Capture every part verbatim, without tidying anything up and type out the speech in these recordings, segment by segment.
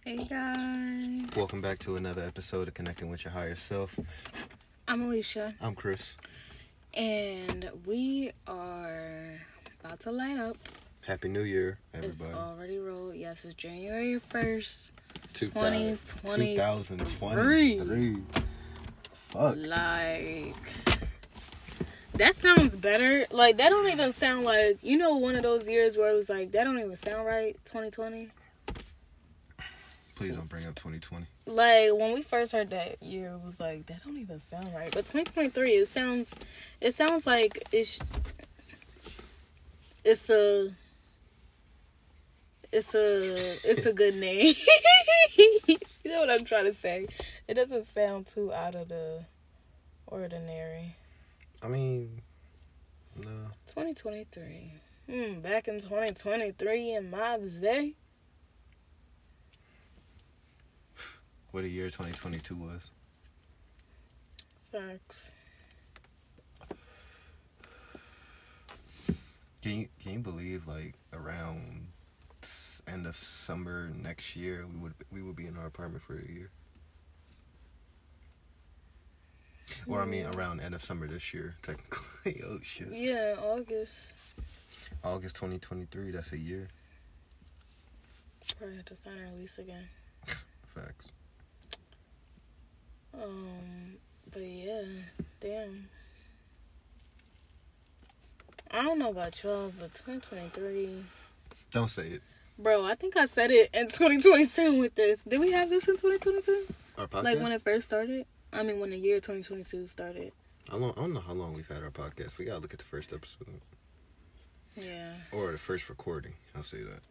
Hey guys. Welcome back to another episode of Connecting with Your Higher Self. I'm Alicia. I'm Chris. And we are about to light up. Happy New Year, everybody. It's already rolled. Yes, it's January first, twenty twenty-three. twenty twenty-three. Fuck. Like, that sounds better. Like, that don't even sound like, you know, one of those years where it was like, that don't even sound right, twenty twenty. Please don't bring up twenty twenty. Like, when we first heard that year, it was like, that don't even sound right. But twenty twenty-three, it sounds, it sounds like it's, it's a, it's a, it's a good name. You know what I'm trying to say? It doesn't sound too out of the ordinary. I mean, no. twenty twenty-three. Hmm, back in twenty twenty-three in my day. What a year twenty twenty-two was. Facts. Can you, can you believe, like, around s- end of summer next year, we would we would be in our apartment for a year? Or, I mean, around end of summer this year, technically. Oh, shit. Yeah, August. August twenty twenty-three, that's a year. Probably have to sign our lease again. Facts. Um, but yeah, damn. I don't know about y'all, but twenty twenty-three. Don't say it. Bro, I think I said it in twenty twenty-two with this. Did we have this in twenty twenty-two? Our podcast? Like when it first started? I mean, when the year twenty twenty-two started. How long, I don't know how long we've had our podcast. We gotta look at the first episode. Yeah. Or the first recording. I'll say that.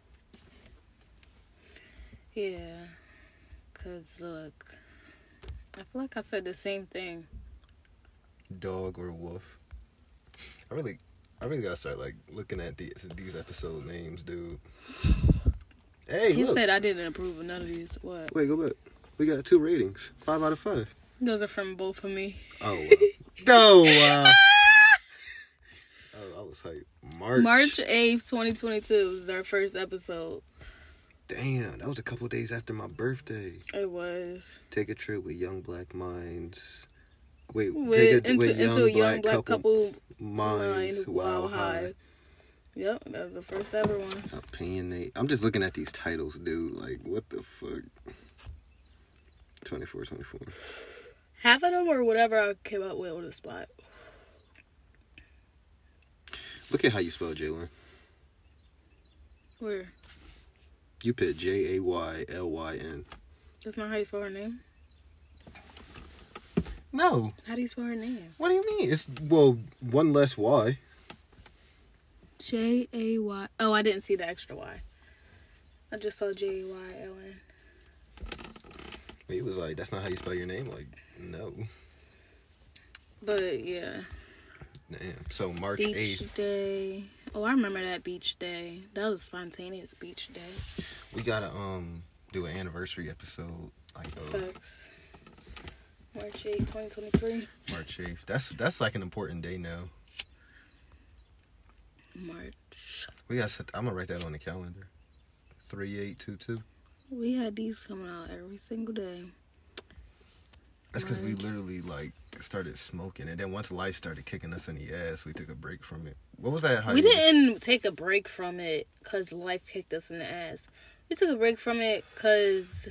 Yeah. Because, look, I feel like I said the same thing. Dog or wolf. I really, I really gotta start like looking at these these episode names, dude. Hey, He look. said I didn't approve of none of these. What? Wait, go back. We got two ratings. Five out of five. Those are from both of me. Oh wow. Oh wow. Oh, I was hyped. March. March eighth, twenty twenty-two was our first episode. Damn, that was a couple days after my birthday. It was. Take a trip with Young Black Minds. Wait, With, take a, into, with into young a young black, black couple, couple, minds. mind Wow, wow high. high. Yep, that was the first ever one. Opinionate. I'm just looking at these titles, dude. Like, what the fuck? twenty-four, twenty-four. Half of them were whatever I came up with on the spot. Look at how you spell Jaylen. Where? You put J A Y L Y N. That's not how you spell her name? No. How do you spell her name? What do you mean? It's, well, one less Y. J A Y. Oh, I didn't see the extra Y. I just saw J A Y L N. He was like, that's not how you spell your name? Like, no. But, yeah. Damn. So, March Beach eighth. day. Oh, I remember that beach day. That was spontaneous beach day. We gotta, um, do an anniversary episode. Like, uh, Facts. March eighth, twenty twenty-three. March eighth. That's, that's like an important day now. March. We got. I'm gonna write that on the calendar. Three eight two two. We had these coming out every single day. That's because we March. literally like started smoking, and then once life started kicking us in the ass, we took a break from it. What was that? How We you- didn't take a break from it because life kicked us in the ass. We took a break from it because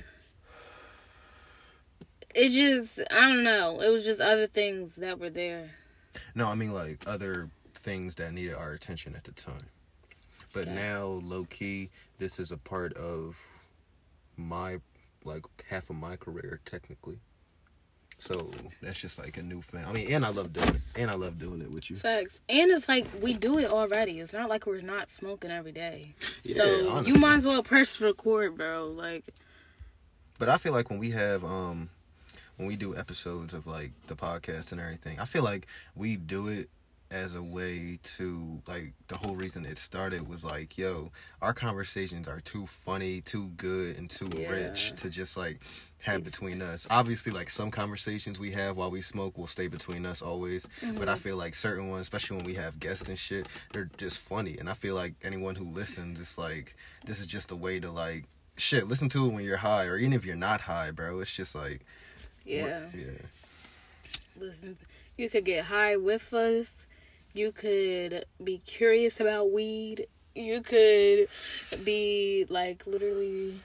it just, I don't know. It was just other things that were there. No, I mean like other things that needed our attention at the time. But Okay. now, low key, this is a part of my like half of my career technically. So that's just like a new thing. I mean, and I love doing it, and I love doing it with you. Facts. And it's like, we do it already. It's not like we're not smoking every day. Yeah, So honestly. you might as well press record, bro. Like, But I feel like when we have um when we do episodes of like the podcast and everything, I feel like we do it as a way to, like, the whole reason it started was like, yo, our conversations are too funny, too good, and too Yeah. rich to just like have It's- between us. Obviously, like some conversations we have while we smoke will stay between us always, Mm-hmm. but I feel like certain ones, especially when we have guests and shit, they're just funny. And I feel like anyone who listens, it's like, this is just a way to like shit, listen to it when you're high, or even if you're not high, bro. It's just like, yeah, what, yeah. Listen, you could get high with us. You could be curious about weed. You could be like literally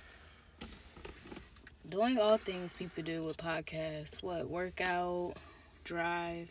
doing all things people do with podcasts. What, workout, drive.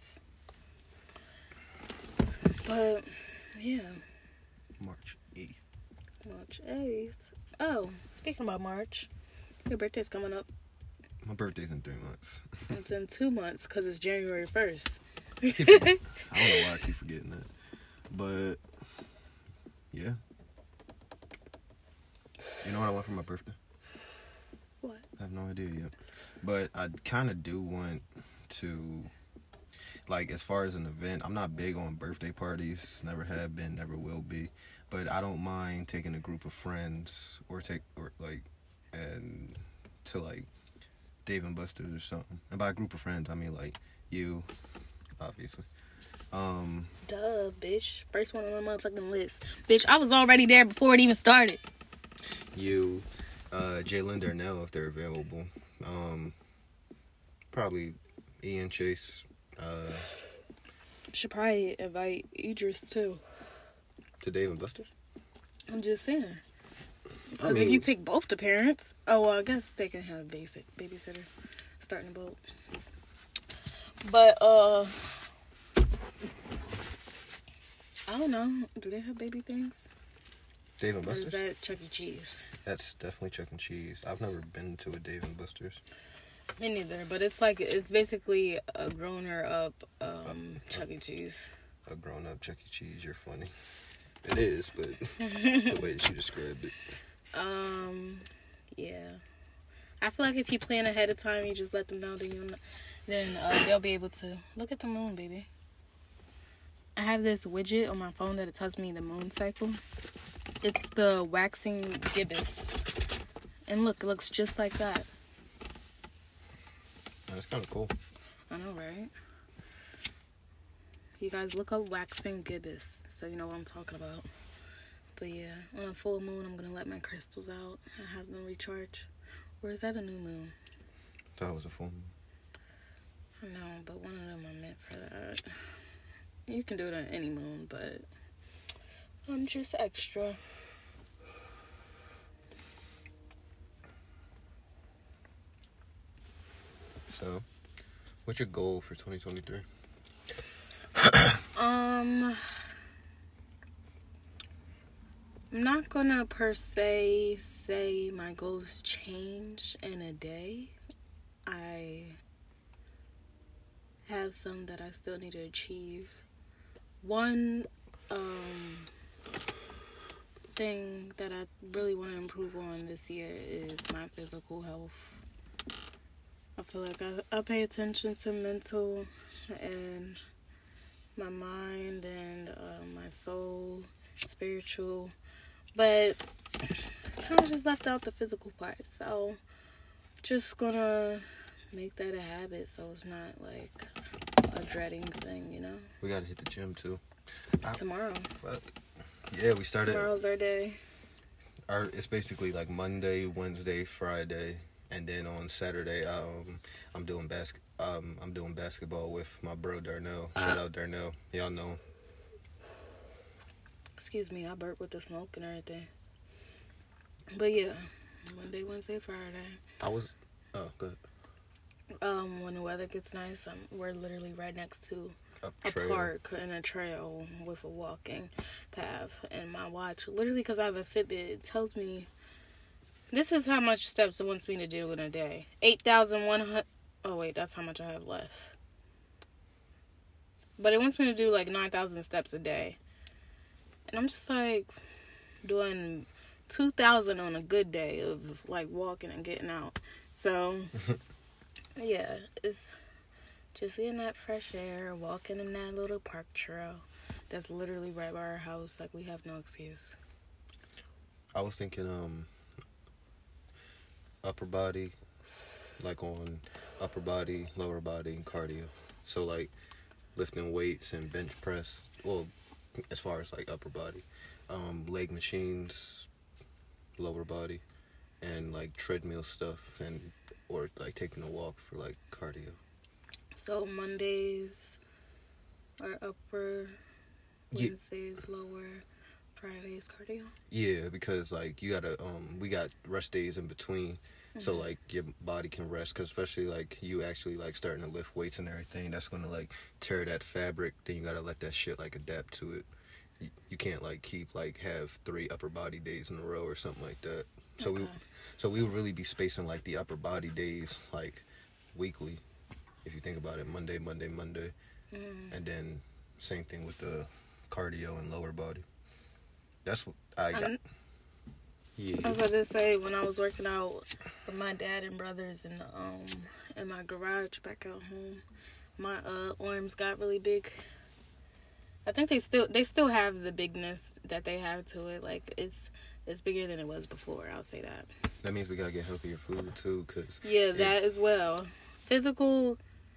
But yeah, March eighth. March eighth. Oh, speaking about March, your birthday's coming up. My birthday's in three months. It's in two months because it's January first. I don't know why I keep forgetting that. But, yeah. You know what I want for my birthday? What? I have no idea yet. But I kind of do want to, like, as far as an event, I'm not big on birthday parties. Never have been, never will be. But I don't mind taking a group of friends or take, or like, and to, like, Dave and Buster's or something. And by a group of friends, I mean, like, you, obviously. Um, Duh, bitch. First one on the motherfucking list. Bitch, I was already there before it even started. You, uh, Jalen Darnell, if they're available. Um, probably Ian Chase. Uh, Should probably invite Idris, too. to Dave and Buster's? I'm just saying. Because I mean, if you take both the parents, oh, well, I guess they can have a basic babysitter starting a boat. But, uh, I don't know. Do they have baby things? Dave and Or Buster's? is that Chuck E. Cheese? That's definitely Chuck E. Cheese. I've never been to a Dave and Buster's. Me neither, but it's like, it's basically a grown-er up um, Chuck E. Cheese. A grown-up Chuck E. Cheese, you're funny. It is, but the way she described it. Um, yeah. I feel like if you plan ahead of time, you just let them know, then, you know, then uh, they'll be able to look at the moon, baby. I have this widget on my phone that it tells me the moon cycle. It's the waxing gibbous. And look, it looks just like that. That's kind of cool. I know, right? You guys look up waxing gibbous so you know what I'm talking about. But yeah, on a full moon, I'm going to let my crystals out and have them recharge. Or is that a new moon? I thought it was a full moon. No, but one of them are meant for that. You can do it on any moon, but I'm just extra. So, what's your goal for twenty twenty-three? Um, I'm not gonna per se say my goals change in a day. I have some that I still need to achieve. One um, thing that I really want to improve on this year is my physical health. I feel like I, I pay attention to mental and my mind and uh, my soul, spiritual, but kind of just left out the physical part. So just gonna make that a habit so it's not like a dreading thing, you know? We gotta hit the gym too. I, Tomorrow. Fuck. Yeah, we started. Tomorrow's our day. Our it's basically like Monday, Wednesday, Friday, and then on Saturday, um, I'm doing basket. Um, I'm doing basketball with my bro Darnell. Shout out Darnell. Y'all know him. Excuse me, I burped with the smoke and everything. But yeah, Monday, Wednesday, Friday. I was. Oh, good. Um, when the weather gets nice, um, we're literally right next to A, a park and a trail with a walking path. And my watch, literally, because I have a Fitbit, it tells me this is how much steps it wants me to do in a day. eight thousand one hundred. Oh, wait, that's how much I have left. But it wants me to do like nine thousand steps a day. And I'm just like doing two thousand on a good day of like walking and getting out. So, yeah, it's just getting that fresh air, walking in that little park trail that's literally right by our house. Like, we have no excuse. I was thinking, um, upper body, like on upper body, lower body, and cardio. So, like, lifting weights and bench press. Well, as far as, like, upper body. Um, leg machines, lower body. and like treadmill stuff, and or like taking a walk for like cardio. So Mondays are upper, Wednesdays yeah. lower, Fridays cardio. Yeah, because like you gotta um we got rest days in between, mm-hmm. so like your body can rest. Cause especially like you actually like starting to lift weights and everything, that's gonna like tear that fabric. Then you gotta let that shit like adapt to it. You, you can't like keep like have three upper body days in a row or something like that. So okay. we so we would really be spacing like the upper body days like weekly. If you think about it, Monday, Monday, Monday. Mm. And then same thing with the cardio and lower body. That's what I got. Um, yeah. I was about to say, when I was working out with my dad and brothers in the, um in my garage back at home, my uh, arms got really big. I think they still they still have the bigness that they have to it. Like, it's it's bigger than it was before. I'll say that. That means we gotta get healthier food too, cause yeah, that it, as well. Physical.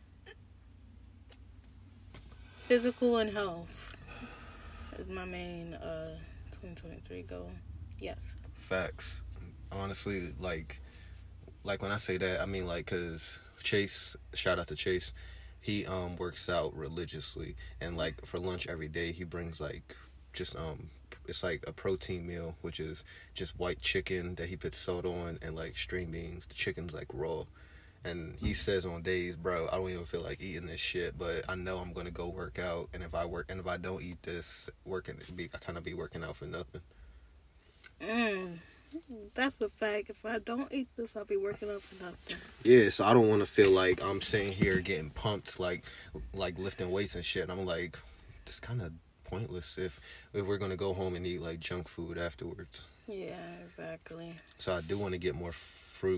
Physical and health is my main uh, twenty twenty-three goal. Yes. Facts. Honestly, like, like when I say that, I mean like, cause Chase, shout out to Chase, he um works out religiously, and like for lunch every day he brings like just um it's like a protein meal, which is just white chicken that he puts salt on and like string beans. The chicken's like raw. And he says on days, bro, I don't even feel like eating this shit, but I know I'm gonna go work out. And if I work, and if I don't eat this, working, be I kind of be working out for nothing. Mm, that's a fact. If I don't eat this, I'll be working out for nothing. Yeah, so I don't want to feel like I'm sitting here getting pumped, like, like lifting weights and shit. And I'm like, it's kind of pointless if if we're gonna go home and eat like junk food afterwards. Yeah, exactly. So I do want to get more fruit.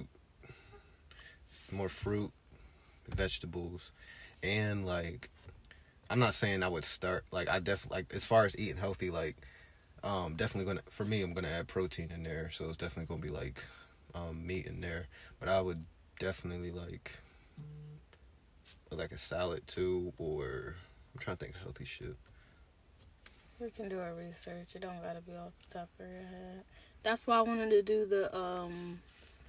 More fruit, vegetables, and like I'm not saying I would start like I definitely like as far as eating healthy, like um definitely gonna for me I'm gonna add protein in there, so it's definitely gonna be like um meat in there, but I would definitely like like a salad too, or I'm trying to think of healthy shit. We can do our research. It don't gotta be off the top of your head. That's why I wanted to do the um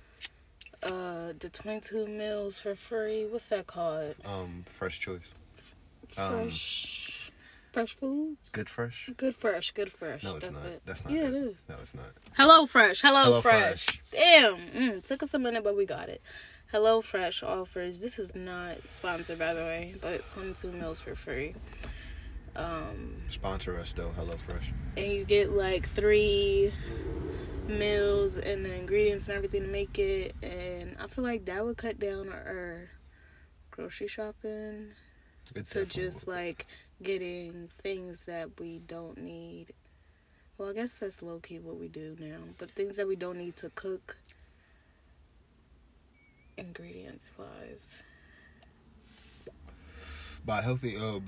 Uh, the twenty-two meals for free. What's that called? Um, Fresh Choice. Fresh, um, fresh foods. Good Fresh. Good Fresh. Good Fresh. No, it's That's not. It. That's not. Yeah, it. it is. No, it's not. Hello Fresh. Hello, Hello Fresh. Fresh. Damn. Mm, took us a minute, but we got it. Hello Fresh offers. This is not sponsored, by the way, but twenty-two meals for free. Um, Sponsor us though. Hello Fresh. And you get like three meals and the ingredients and everything to make it, and I feel like that would cut down our grocery shopping It to just would. Like getting things that we don't need. Well, I guess that's low-key what we do now, but things that we don't need to cook ingredients wise. Buy healthy um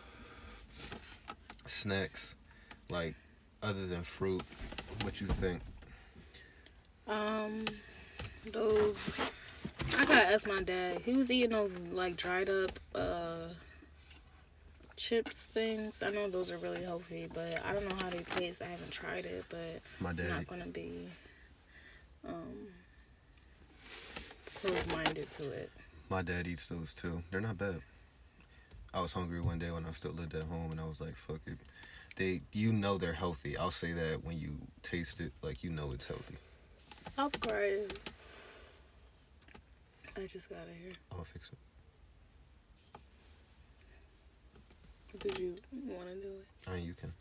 snacks, like other than fruit. What you think? Um, those, I gotta ask my dad. He was eating those, like, dried up, uh, chips things. I know those are really healthy, but I don't know how they taste. I haven't tried it, but my dad, I'm not gonna be, um, close-minded to it. My dad eats those, too. They're not bad. I was hungry one day when I still lived at home, and I was like, fuck it. They, you know they're healthy. I'll say that when you taste it, like, you know it's healthy. I'll cry. I just got it here. I'll fix it. Did you want to do it? I mean, you can.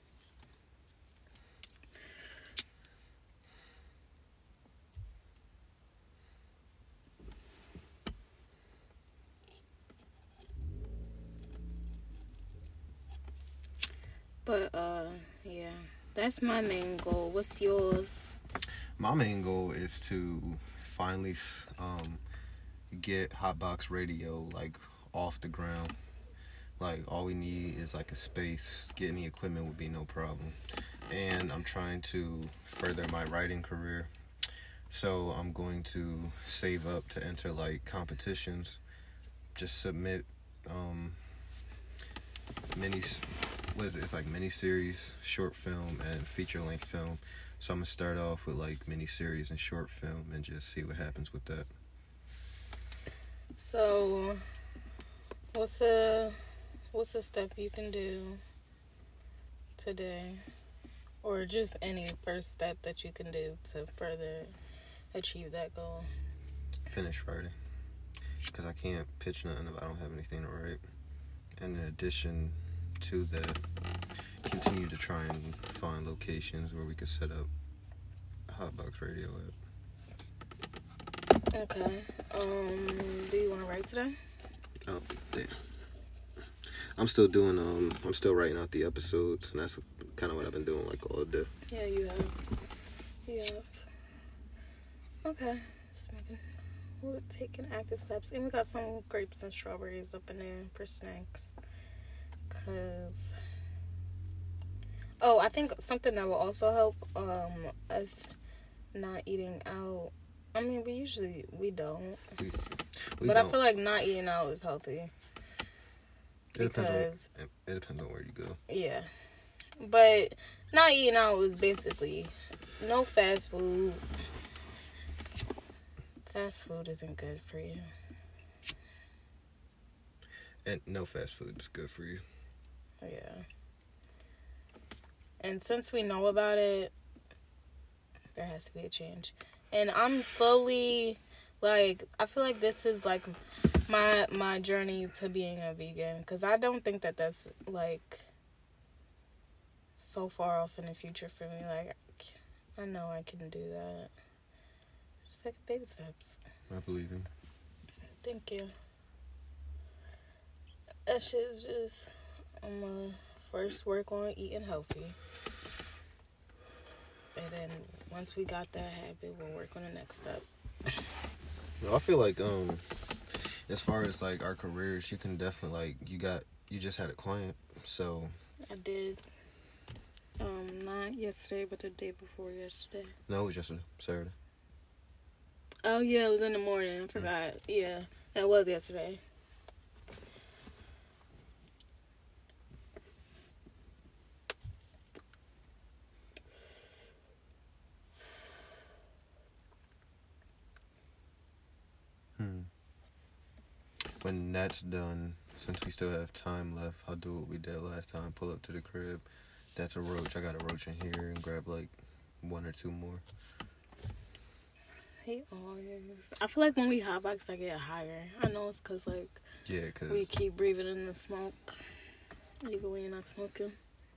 But, uh, yeah. That's my main goal. What's yours? My main goal is to finally um, get Hotbox Radio, like, off the ground. Like, all we need is, like, a space. Getting the equipment would be no problem. And I'm trying to further my writing career. So I'm going to save up to enter, like, competitions. Just submit um, mini, what is it? It's like mini-series, short film, and feature-length film So I'm gonna start off with like mini series and short film and just see what happens with that. So, what's a what's a step you can do today, or just any first step that you can do to further achieve that goal? Finish writing, because I can't pitch nothing if I don't have anything to write. And in addition to that, continue to try and find locations where we could set up a Hotbox Radio at. Okay. Um, do you want to write today? Oh, damn. I'm still doing, um, I'm still writing out the episodes, and that's kind of what I've been doing, like, all day. Yeah, you have. You have. Okay. Just making, we're taking active steps. And we got some grapes and strawberries up in there for snacks. Because, oh, I think something that will also help um, us not eating out. I mean, we usually, we don't. We, we but don't. I feel like not eating out is healthy. It Because, depends on, it, it depends on where you go. yeah. But not eating out is basically no fast food. Fast food isn't good for you. And no fast food is good for you. Yeah. And since we know about it, there has to be a change. And I'm slowly, like, I feel like this is, like, my my journey to being a vegan. Because I don't think that that's, like, so far off in the future for me. Like, I know I can do that. Just take baby steps. I believe in. Thank you. That shit is just, I'm gonna first work on eating healthy. And then once we got that habit, we'll work on the next step. I feel like, um, as far as, like, our careers, you can definitely, like, you got, you just had a client, so. I did, um, not yesterday, but the day before yesterday. No, it was yesterday, Saturday. Oh, yeah, it was in the morning. I forgot. Mm. Yeah, it was yesterday. Hmm. When that's done, since we still have time left, I'll do what we did last time. Pull up to the crib. That's a roach. I got a roach in here and grab like one or two more. He always. I feel like when we hotbox, I get higher. I know it's because like yeah, cause we keep breathing in the smoke, even when you're not smoking.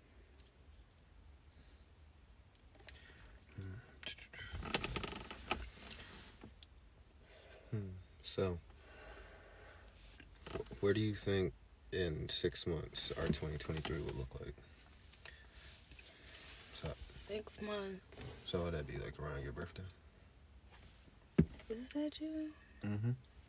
Hmm. So, where do you think in six months our twenty twenty-three will look like? So, six months. So that'd be like around your birthday. Is that June? Mm-hmm.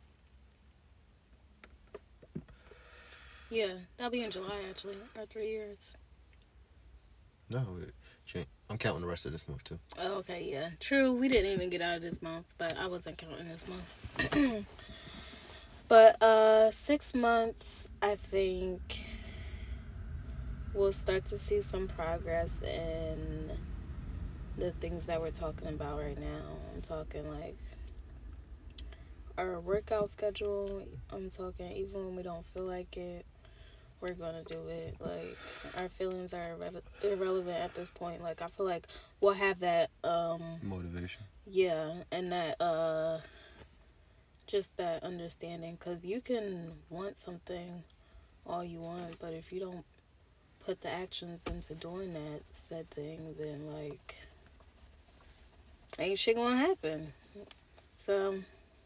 Yeah, that'll be in July actually. Our three years. No, it, I'm counting the rest of this month too. Oh, okay, yeah. True, we didn't even get out of this month, but I wasn't counting this month. But uh, six months, I think we'll start to see some progress in the things that we're talking about right now. I'm talking like our workout schedule. I'm talking even when we don't feel like it, we're gonna do it. Like, our feelings are irre- irrelevant at this point. Like, I feel like we'll have that um motivation. Yeah, and that uh just that understanding, because you can want something all you want, but if you don't put the actions into doing that said thing, then like ain't shit gonna happen. So,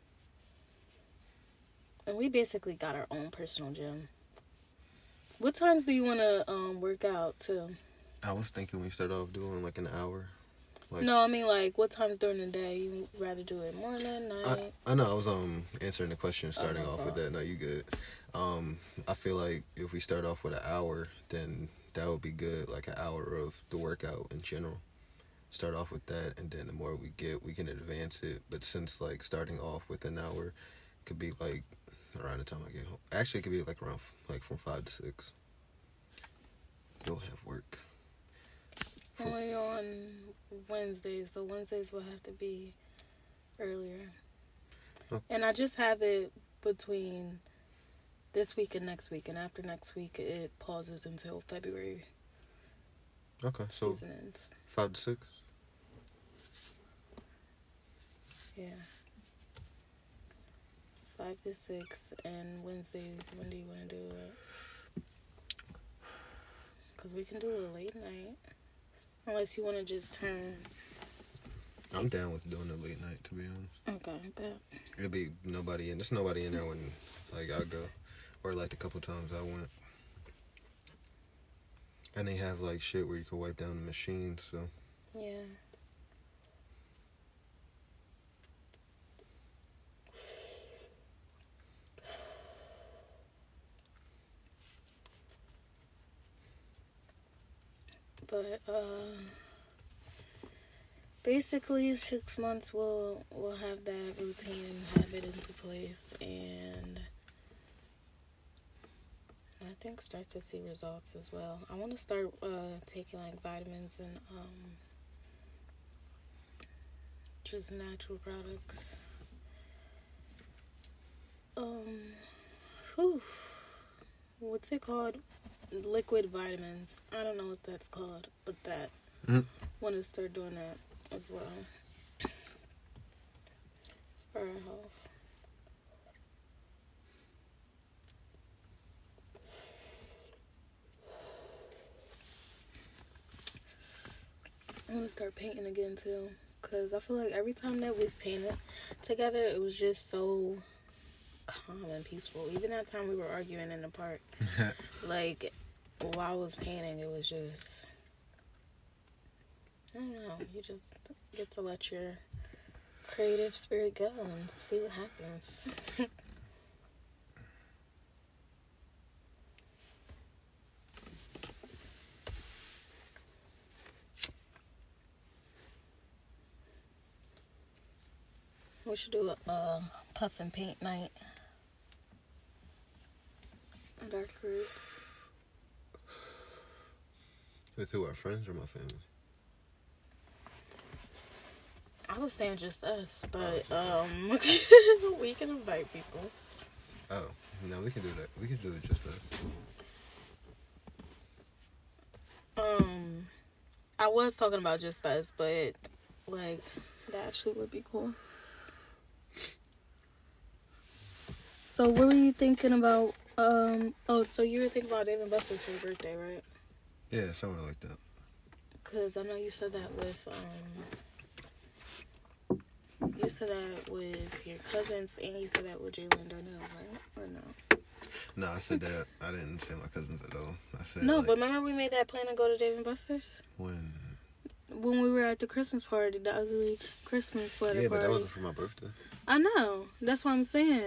and we basically got our own personal gym. What times do you want to um, work out too? I was thinking we start off doing like an hour. Like, no, I mean like what times during the day? You rather do it morning, night? I, I know I was um answering the question, starting oh, off with that. No, you good. Um, I feel like if we start off with an hour, then that would be good. Like an hour of the workout in general. Start off with that, and then the more we get, we can advance it. But since like starting off with an hour could be like around the time I get home. Actually, it could be like around like from five to six. You'll have work Only on Wednesdays, so Wednesdays will have to be earlier. Okay. And I just have it between this week and next week, and after next week, it pauses until February. Okay, so season ends. Five to six? Yeah. Five to six, and Wednesdays, when do you want to do it? Because we can do a late night. Unless you want to just turn... I'm down with doing a late night, to be honest. Okay, bet. It'll be nobody in. There's nobody in there when, like, I go. Or, like, the couple times I went. And they have, like, shit where you can wipe down the machine, so... Yeah. But, uh... basically, six months we'll, we'll have that routine, have it into place, and... I think start to see results as well. I want to start uh, taking like vitamins and um, just natural products. Um, whew, what's it called? Liquid vitamins. I don't know what that's called, but that. Mm. Want to start doing that as well for our health. I want to start painting again, too. Because I feel like every time that we've painted together, it was just so calm and peaceful. Even that time we were arguing in the park. Like, while I was painting, it was just... I don't know. You just get to let your creative spirit go and see what happens. We should do a uh, puff and paint night at our crib. With who, our friends or my family? I was saying just us, but um, we can invite people. Oh, no, we can do that. We can do it just us. Um, I was talking about just us, but like that actually would be cool. So what were you thinking about? Um, oh, so you were thinking about Dave and Buster's for your birthday, right? Yeah, somewhere like that. Because I know you said that with, um, you said that with your cousins, and you said that with Jalen Darnell, right? Or no? No, I said that. I didn't say my cousins at all. I said No, like, but remember we made that plan to go to Dave and Buster's? When? When we were at the Christmas party, the ugly Christmas sweater yeah, party. Yeah, but that wasn't for my birthday. I know. That's what I'm saying.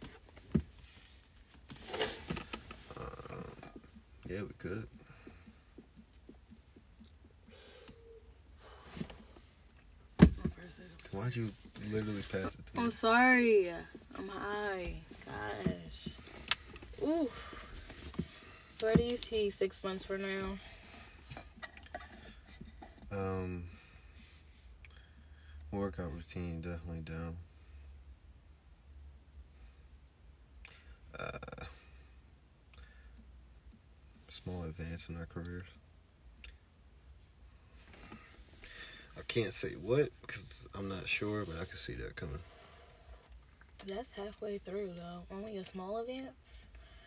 Yeah, we could. That's my first set. Why'd you literally pass it to me? I'm sorry. I'm high. Gosh. Ooh. Where do you see six months from now? Um, workout routine, definitely down. Uh... Small advance in our careers. I can't say what because I'm not sure, but I can see that coming. That's halfway through, though. Only a small advance?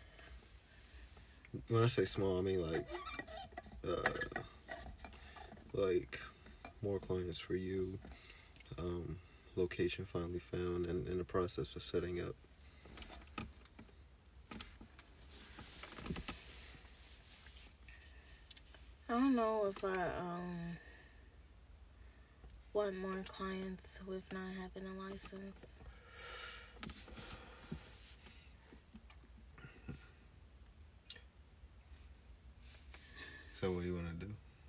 When I say small, I mean like, uh, like more clients for you. Um, location finally found, and in the process of setting up. I don't know if I um want more clients with not having a license. So what do you want to do?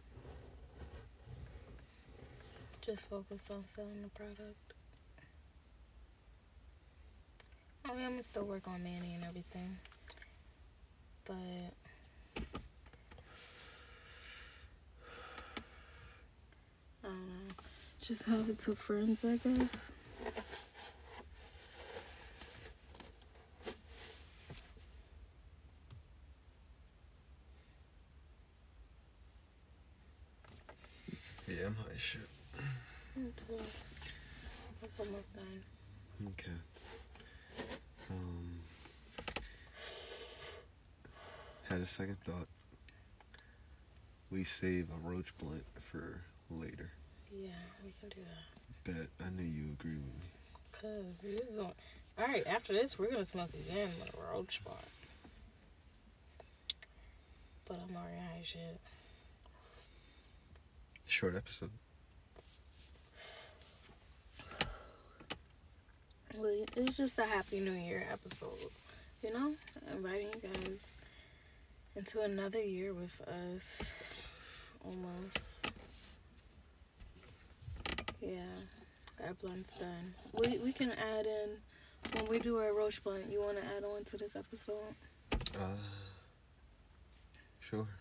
Just focus on selling the product. I mean, I'm gonna still work on Manny and everything, but Just have it to friends, I guess. Yeah, I'm high as shit. Me too. It's almost done. Okay. Um, had a second thought. We save a roach blunt for later. Yeah, we can do that. Bet. I knew you agree with me. Cause this don't. All right, after this, we're gonna smoke again with a roach bar. But I'm already high as shit. Short episode. Well, it's just a Happy New Year episode. You know, inviting you guys into another year with us. Almost. Yeah, our blunt's done. We we can add in when we do our roach blunt. You want to add on to this episode? Uh, sure.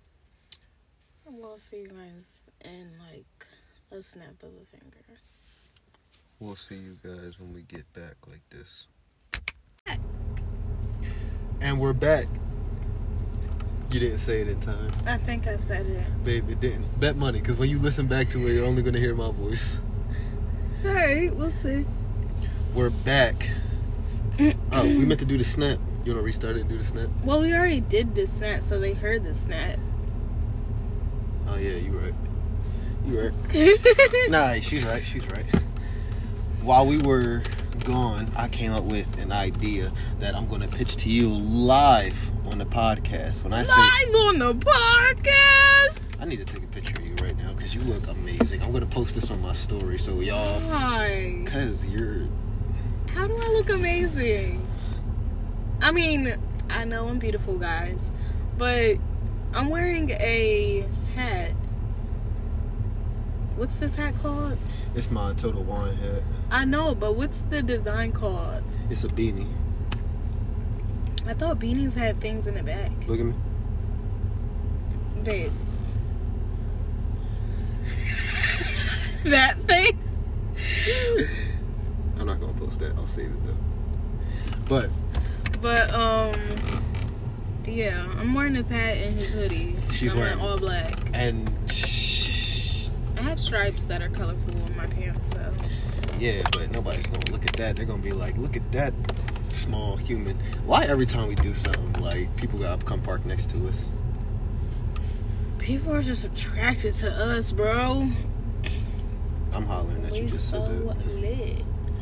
We'll see you guys in like a snap of a finger. We'll see you guys when we get back like this. Back. And we're back. You didn't say it in time. I think I said it. Babe, it didn't. Bet money, because when you listen back to it, you're only going to hear my voice. Alright, we'll see. We're back. Oh, we meant to do the snap. You want to restart it and do the snap? Well, we already did the snap, so they heard the snap. Oh, yeah, you right. You right. Nah, she's right. She's right. While we were gone, I came up with an idea that I'm going to pitch to you live on the podcast. When I say live on the podcast, I need to take a picture of you right now because you look amazing. I'm going to post this on my story so y'all. Why? Because you're. How do I look amazing? I mean, I know I'm beautiful, guys, but I'm wearing a hat. What's this hat called? It's my Total Wine hat. I know, but what's the design called? It's a beanie. I thought beanies had things in the back. Look at me. Babe. That thing? I'm not going to post that. I'll save it, though. But. But, um... yeah, I'm wearing this hat and his hoodie. She's I'm wearing all black. And... I have stripes that are colorful on my pants, so. Yeah, but nobody's going to look at that. They're going to be like, look at that small human. Why every time we do something, like, people got to come park next to us? People are just attracted to us, bro. I'm hollering that we you just so said that. lit.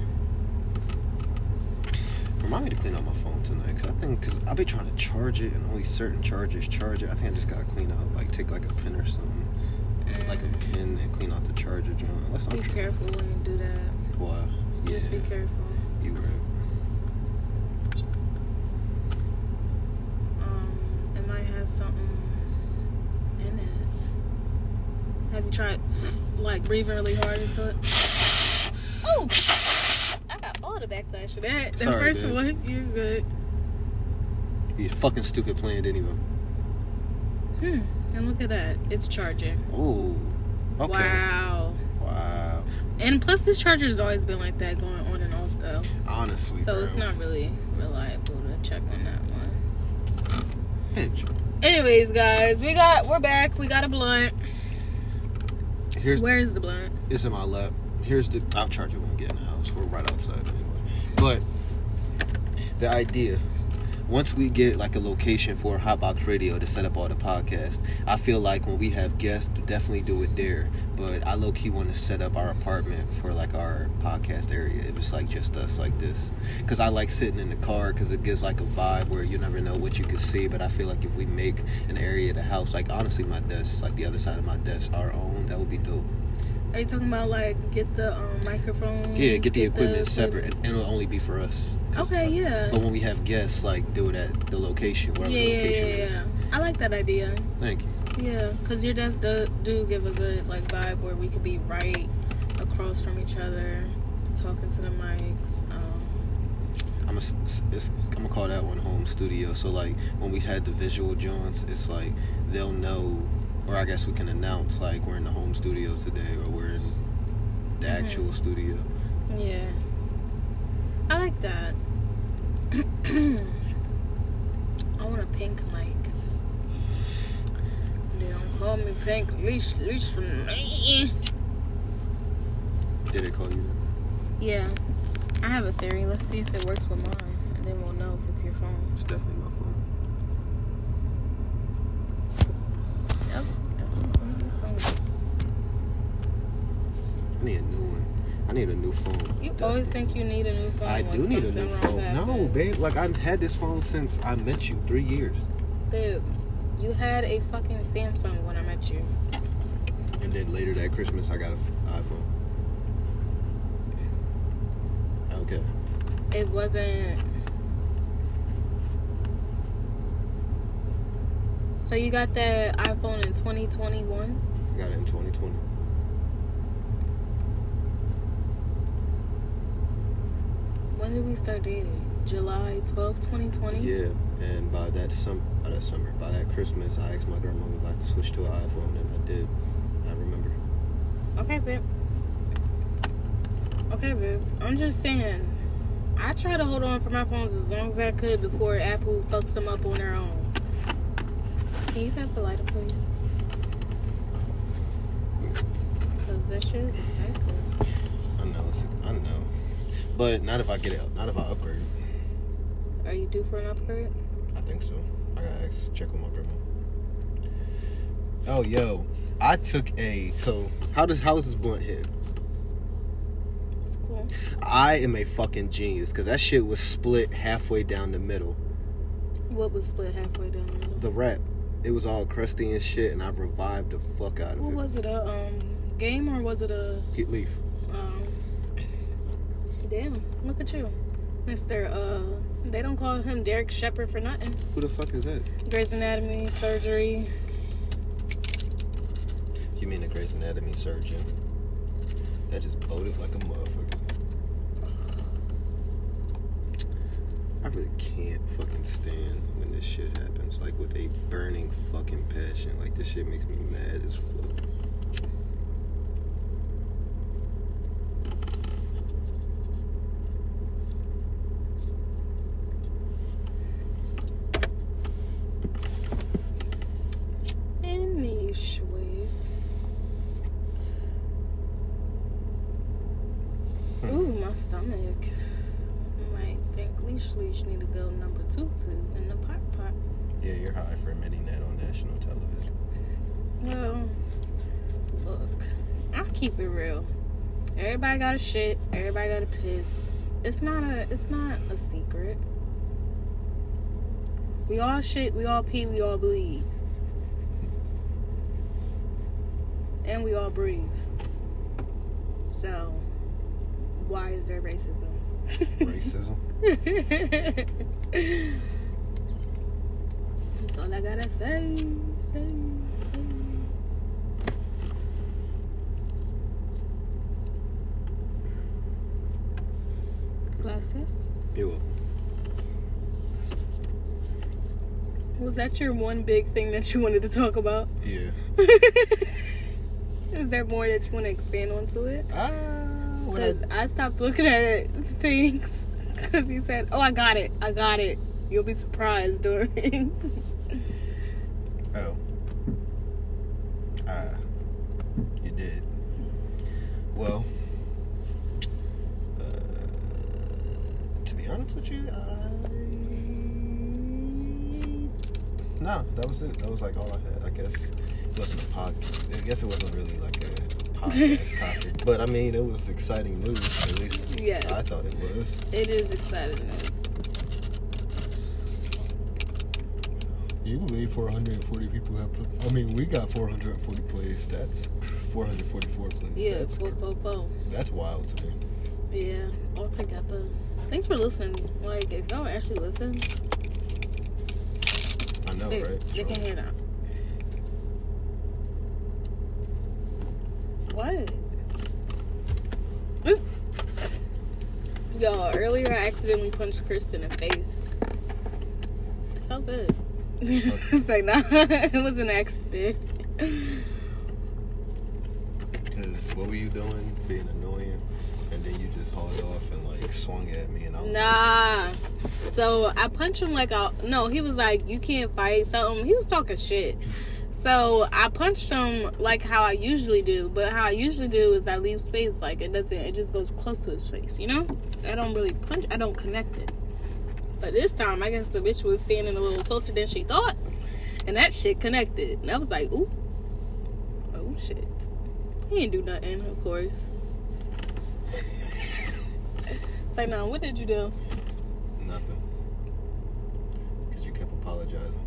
Remind me to clean out my phone tonight, because I think, because I've been trying to charge it, and only certain chargers charge it. I think I just got to clean out, like, take, like, a pin or something. Mm. Like a pin and clean out the charger joint. Unless Be I'm careful when you do that. Why? Just Yeah. be careful. You right. Um, it might have something in it. Have you tried, like, breathing really hard into it? Oh! I got all the backlash of that. The Sorry, first babe. one, you're good. You fucking stupid plan didn't even. Hmm. And look at that. It's charging. Ooh. Okay. Wow. Wow. And plus, this charger has always been like that, going on and off, though. Honestly, So bro. it's not really reliable to check on that one. Bitch. Anyways, guys, we got, we're back. We got a blunt. Here's Where's the blunt? It's in my lap. Here's the. I'll charge it when we get in the house. We're right outside anyway. But the idea, once we get like a location for Hotbox Radio to set up all the podcasts, I feel like when we have guests, definitely do it there. But I low key want to set up our apartment for like our podcast area. If it's like just us like this, because I like sitting in the car because it gives like a vibe where you never know what you can see. But I feel like if we make an area of the house, like honestly, my desk, like the other side of my desk, our own, that would be dope. Are you talking about, like, get the um, microphone? Yeah, get the equipment the separate, and it'll only be for us. Okay, yeah. But when we have guests, like, do it at the location, wherever yeah, the yeah, location yeah, is. yeah. I like that idea. Thank you. Yeah, because your desk do, do give a good, like, vibe where we could be right across from each other, talking to the mics. Um, I'm gonna it's, I'm gonna call that one home studio. So like when we had the visual joints, it's like they'll know, or I guess we can announce like we're in the home studio today, or we're in the mm-hmm. actual studio. Yeah. I like that. I want a pink mic. They don't call me pink, at least, at least for me. Did they call you that? Yeah. I have a theory. Let's see if it works with mine, and then we'll know if it's your phone. It's definitely my phone. Yep. Definitely your phone. I need a new one. I need a new phone. You always think you need a new phone. I do need a new phone. No, babe. Like, I've had this phone since I met you. Three years. Babe, you had a fucking Samsung when I met you. And then later that Christmas, I got an iPhone. Okay. It wasn't... So you got that iPhone in twenty twenty-one? I got it in twenty twenty. When did we start dating? July twelfth, twenty twenty? Yeah, and by that summer, by that summer, by that Christmas, I asked my grandmama if I could switch to an iPhone, and I did. I remember. Okay, babe. Okay, babe. I'm just saying, I try to hold on for my phones as long as I could before Apple fucks them up on their own. Can you pass the lighter, please? Because that shit is expensive. I know, it's, I know. But not if I get it, not if I upgrade it. Are you due for an upgrade? I think so. I gotta ask, check with my grandma. Oh, yo, I took a, so how does, how is this blunt hit? It's cool. I am a fucking genius, because that shit was split halfway down the middle. What was split halfway down the middle? The wrap. It was all crusty and shit, and I revived the fuck out of what it. What was it, a um, game or was it a... Get leaf. Um, damn, look at you. Mister Uh, they don't call him Derek Shepherd for nothing. Who the fuck is that? Grey's Anatomy surgery. You mean the Grey's Anatomy surgeon? That just bloated like a motherfucker. I really can't fucking stand when this shit happens. Like, with a burning fucking passion. Like, this shit makes me mad as fuck. Anyways. Ooh, my stomach. Might think Leash Leash need to go number two two in the pot pot. Yeah, you're high for a mini-net on national television. Well, look, I'll keep it real. Everybody got a shit. Everybody got a piss. It's not a. It's not a secret. We all shit. We all pee. We all bleed. And we all breathe. So, why is there racism? Racism? That's all I gotta say. Say, say. Glasses? You're welcome. Was that your one big thing that you wanted to talk about? Yeah. Is there more that you want to expand onto it? Ah, Because I... I stopped looking at things because you said, oh, I got it. I got it. You'll be surprised during. Oh. Ah. You did. Well, uh, to be honest with you, I... No, that was it. That was like all I had. I guess it wasn't a podcast. I guess it wasn't really like a podcast topic. But I mean, it was exciting news. At least yes. I thought it was. It is exciting news. You believe four hundred forty people have put, I mean, we got four hundred forty plays. That's four hundred forty-four plays. Yeah, that's, four, four, four. That's wild to me. Yeah, all together. Thanks for listening. Like, if y'all actually listen, I know, they, right? They Sure. can hear that. What? Oop. Y'all, earlier I accidentally punched Chris in the face. It felt good. Okay. It's like, nah, it was an accident. Because what were you doing? Being annoying, and then you just hauled off and like swung at me, and I was nah. like, So I punched him like a no. He was like, "You can't fight." Something. He was talking shit. So I punched him like how I usually do, but how I usually do is I leave space. Like it doesn't. It just goes close to his face. You know. I don't really punch. I don't connect it. But this time, I guess the bitch was standing a little closer than she thought, and that shit connected. And I was like, "Ooh, oh shit." He didn't do nothing, of course. It's like, no, what did you do? Nothing. Because you kept apologizing.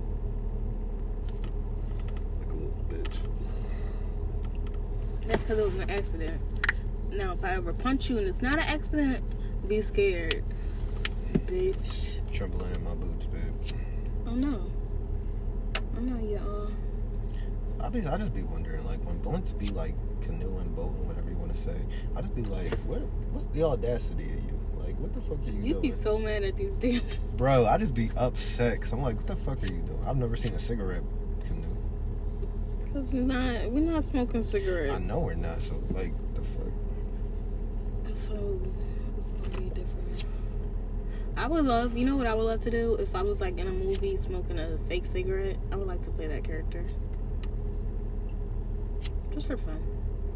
Like a little bitch. That's because it was an accident. Now, if I ever punch you and it's not an accident, be scared. Bitch. Trembling in my boots, babe. Oh, no. Oh, no, y'all. I be, I just be wondering, like, when blunts be, like, canoeing, boating, whatever you want to say, I just be like, what, what's the audacity of you? Like, what the fuck are you You'd doing? You'd be so mad at these damn... Bro, I just be upset, because I'm like, what the fuck are you doing? I've never seen a cigarette canoe. Because not, we're not smoking cigarettes. I know we're not, so, like, the fuck? So, it's going to be different. I would love, you know what I would love to do? If I was, like, in a movie smoking a fake cigarette, I would like to play that character. Just for fun.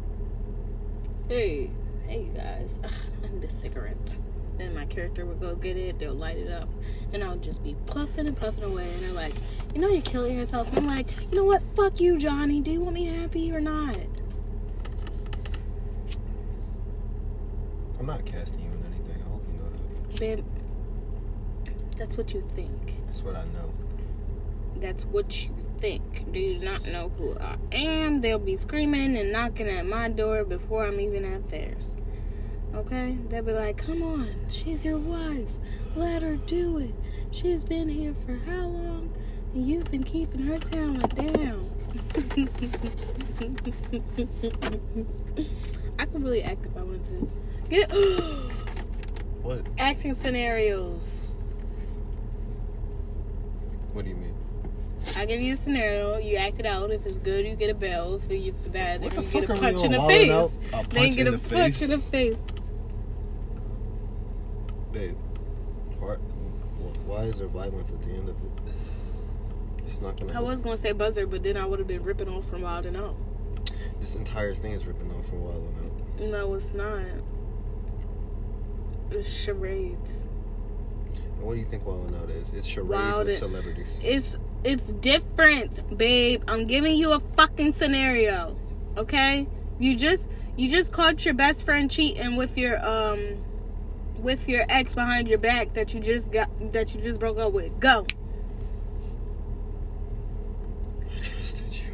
Hey, hey you guys, ugh, I need a cigarette. Then my character would go get it, they'll light it up, and I would just be puffing and puffing away, and they're like, you know you're killing yourself. And I'm like, you know what, fuck you, Johnny, do you want me happy or not? I'm not casting you in anything, I hope you know that. Babe, that's what you think. That's what I know. That's what you think. Do you not know who I am? They'll be screaming and knocking at my door before I'm even at theirs. Okay? They'll be like, come on, she's your wife. Let her do it. She's been here for how long? And you've been keeping her talent down. I could really act if I wanted to. Get it? What? Acting scenarios. What do you mean? I give you a scenario, you act it out. If it's good, you get a bell. If it's bad, then What the you fuck get a are we punch on, in the wilding face. out? A punch Then you get in a the punch face? in the face. Babe, why, why is there violence at the end of it? It's not gonna I help. was going to say buzzer, but then I would have been ripping off from Wildin' Out. This entire thing is ripping off from Wildin' Out. No, it's not. It's charades. And what do you think Wildin' Out is? It's charades Wild with and- celebrities. It's it's different, babe. I'm giving you a fucking scenario, okay? You just you just caught your best friend cheating with your um with your ex behind your back that you just got that you just broke up with. Go. I trusted you.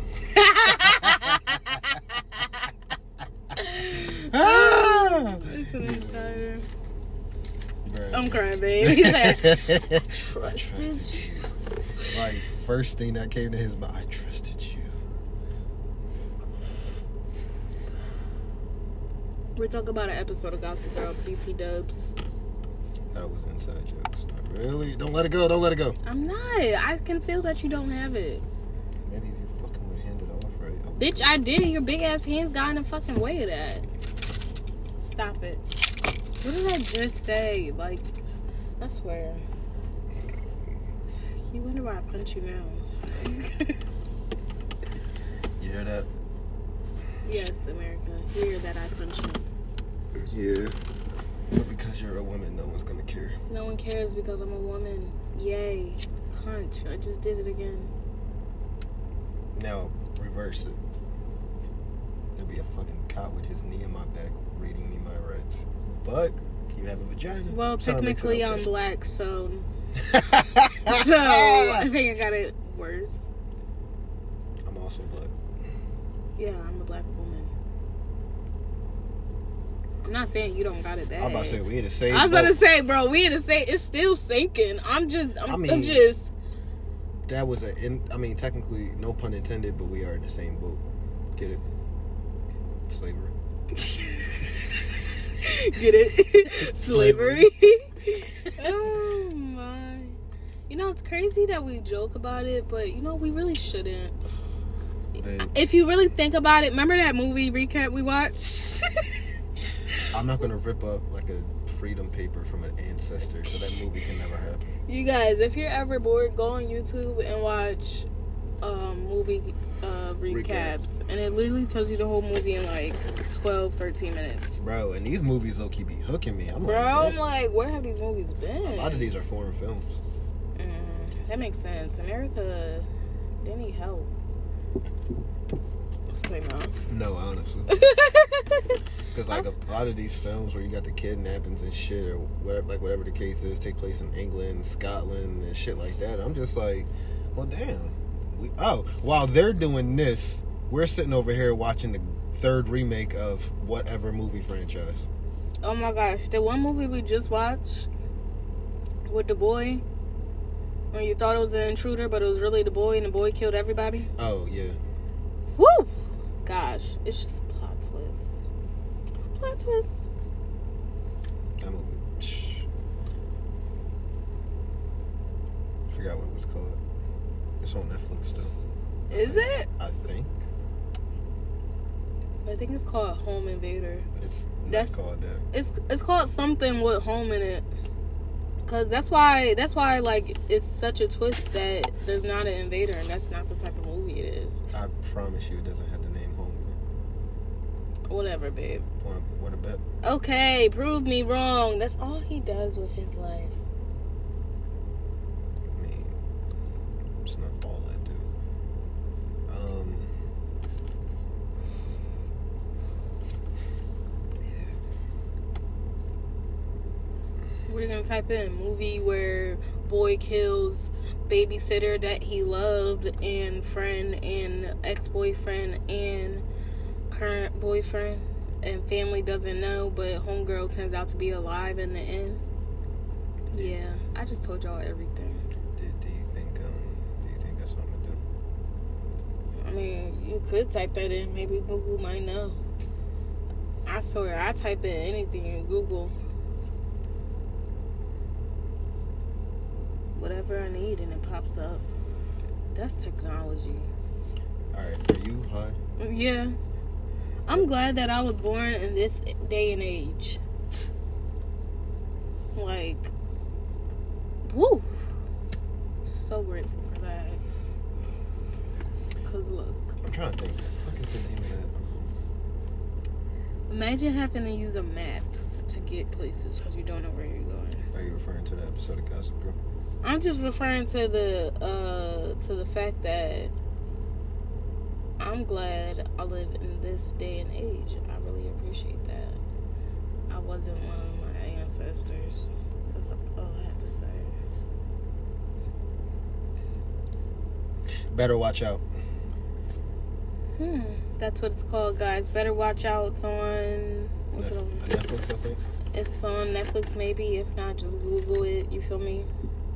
Ah! It's an insider. Bruh. I'm crying, babe. He's like, I trusted you. Like, first thing that came to his mind, I trusted you. we're talking about an episode of Gossip Girl, B T Dubs. That was inside jokes. Not really. Don't let it go. Don't let it go. I'm not. I can feel that you don't have it. Maybe if you fucking would hand it off right. I'll be Bitch, I did. Your big ass hands got in the fucking way of that. Stop it. What did I just say? Like, I swear. You wonder why I punch you now. You hear that? Yes, America. Hear that I punch you. Yeah. But because you're a woman, no one's gonna care. No one cares because I'm a woman. Yay. Punch. I just did it again. Now, reverse it. There'll be a fucking cop with his knee in my back reading me my rights. But you have a vagina. Well, so it makes it technically okay. I'm black, so... so, I think I got it worse. I'm also black. Yeah, I'm a black woman. I'm not saying you don't got it bad. I was about to say, we in the same I was about boat. to say, bro, we in the same... It's still sinking. I'm just... I'm, I mean- I'm just... That was a, in, I mean, technically, no pun intended, but we are in the same boat. Get it? Slavery. Get it? Slavery. Oh, my. You know, it's crazy that we joke about it, but, you know, we really shouldn't. Babe, Babe. If you really think about it, remember that movie recap we watched? I'm not gonna rip up like a freedom paper from an ancestor, so that movie can never happen. You guys, if you're ever bored, go on YouTube and watch um, movie uh, recaps. recaps. And it literally tells you the whole movie in like twelve, thirteen minutes. Bro, and these movies low-key be hooking me. I'm Bro, like, I'm like, where have these movies been? A lot of these are foreign films. Mm, that makes sense. America, they need help. Say no. No, honestly. Because like a lot of these films where you got the kidnappings and shit, or whatever, like whatever the case is, take place in England, Scotland, and shit like that. I'm just like, well, damn. We, oh, while they're doing this, we're sitting over here watching the third remake of whatever movie franchise. Oh my gosh, the one movie we just watched with the boy, when you thought it was an intruder, but it was really the boy, and the boy killed everybody. Oh yeah. Woo! Gosh, it's just plot twist. Plot twist. That movie. Psh. I forgot what it was called. It's on Netflix though. Is it? I think. I think it's called Home Invader. It's not that's called that. It's it's called something with home in it. Cause that's why that's why like it's such a twist that there's not an invader, and that's not the type of movie it is. I promise you, it doesn't have the name Home in it. Whatever, babe. Want want to bet? Okay, prove me wrong. That's all he does with his life. I mean, it's not all I do. Um. What are you gonna type in? Movie where boy kills babysitter that he loved and friend and ex-boyfriend and current boyfriend, and family doesn't know, but homegirl turns out to be alive in the end. Yeah, I just told y'all everything. Do, do you think um do you think that's what I'm gonna do? I mean, you could type that in. Maybe Google might know. I swear, I type in anything in Google. Whatever I need, and it pops up. That's technology. Alright, are you high? Yeah. I'm glad that I was born in this day and age. Like, woo. So grateful for that. Because look. I'm trying to think. What the fuck is the name of that? Um, Imagine having to use a map to get places because you don't know where you're going. Are you referring to the episode of Gossip Girl? I'm just referring to the uh, to the fact that I'm glad I live in this day and age. I really appreciate that. I wasn't one of my ancestors. That's all I have to say. Better watch out. Hmm. That's what it's called, guys. Better watch out. It's on. What's Netf- it on? Netflix, I think. It's on Netflix, maybe. If not, just Google it. You feel me?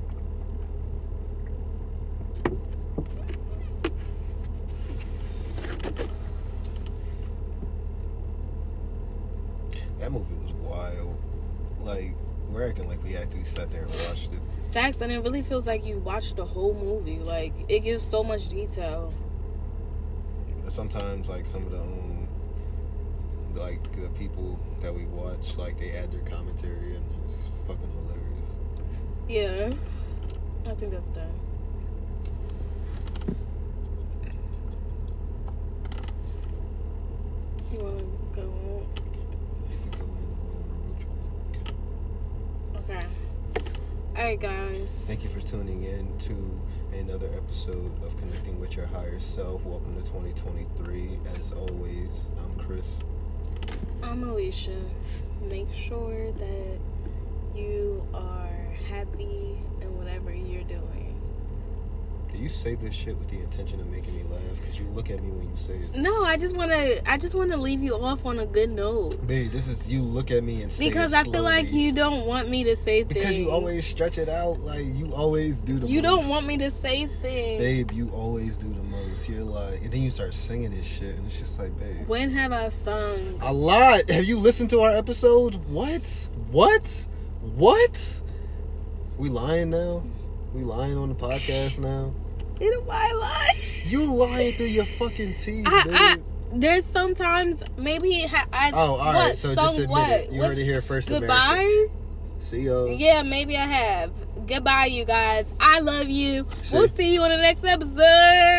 That movie was wild. Like, we're acting like we actually sat there and watched it. Facts, and it really feels like you watched the whole movie. Like, it gives so much detail. Sometimes, like, some of the um, like the people that we watch, like, they add their commentary, and it's fucking hilarious. Yeah, I think that's done. You wanna go on? Okay. Alright, guys. Thank you for tuning in to another episode of Connecting with Your Higher Self. Welcome to twenty twenty-three. As always, I'm Chris. I'm Alicia. Make sure that you are happy in whatever you're doing. Do you say this shit with the intention of making me laugh? Because you look at me when you say it. No, I just wanna I just wanna leave you off on a good note. Babe, this is you look at me and say Because it I feel like slowly. you don't want me to say things. Because you always stretch it out. Like, you always do the You most. don't want me to say things. Babe, you always do the most. You're like, and then you start singing this shit, and it's just like, babe. When have I sung? A lot. Have you listened to our episodes? What? What? What? We lying now? We lying on the podcast now? In my life. You lying through your fucking teeth, I, dude. I, there's sometimes maybe ha- I. Oh, all right. What, So some just admit what? it. You What? heard it here first. Goodbye. America. See ya. Yeah, maybe I have. Goodbye, you guys. I love you. See? We'll see you on the next episode.